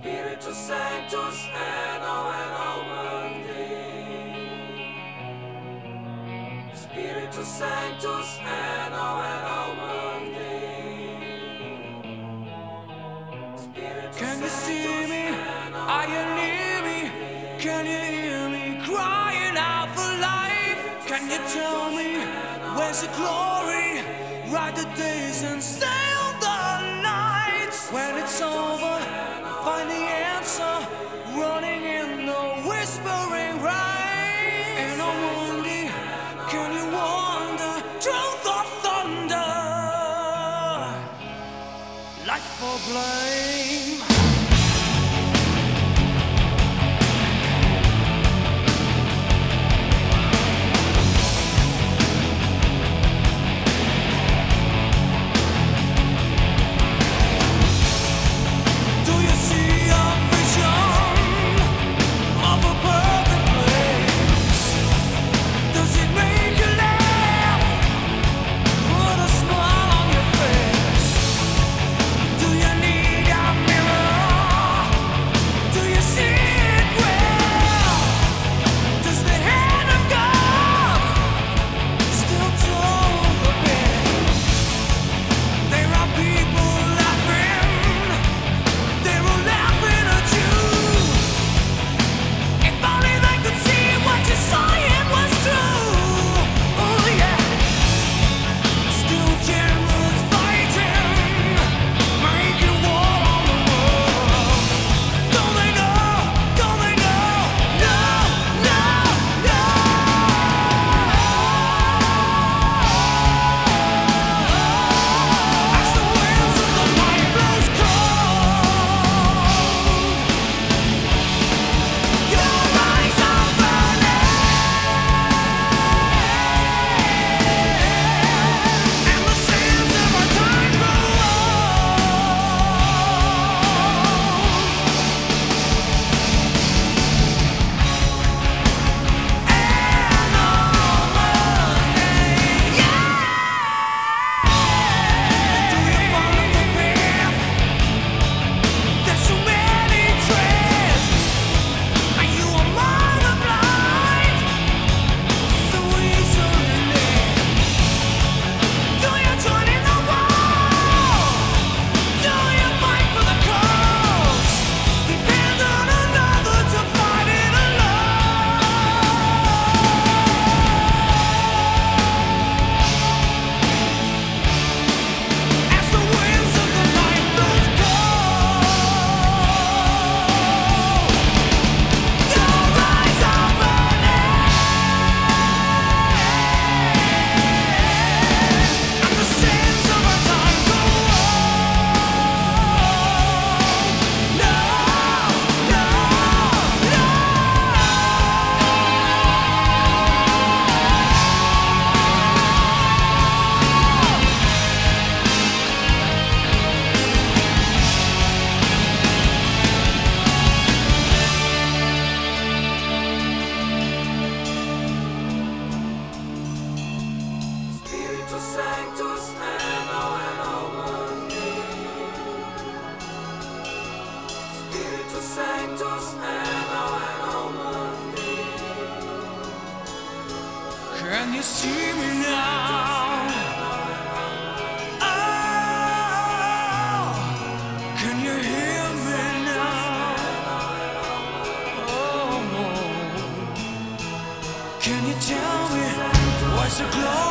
Spiritus Sanctus et Aumenti. Spiritus Sanctus et Aumenti. Can you see me? Are you near me? Can you hear me crying out for life? Can you tell me where's the glory? Ride the days and sail the nights. When it's over, find the answer, running in the whispering rain. And on Monday, can you wander through the thunder? Life for blame. Can you see me now? Oh, can you hear me now? Oh, can you tell me what's the glory?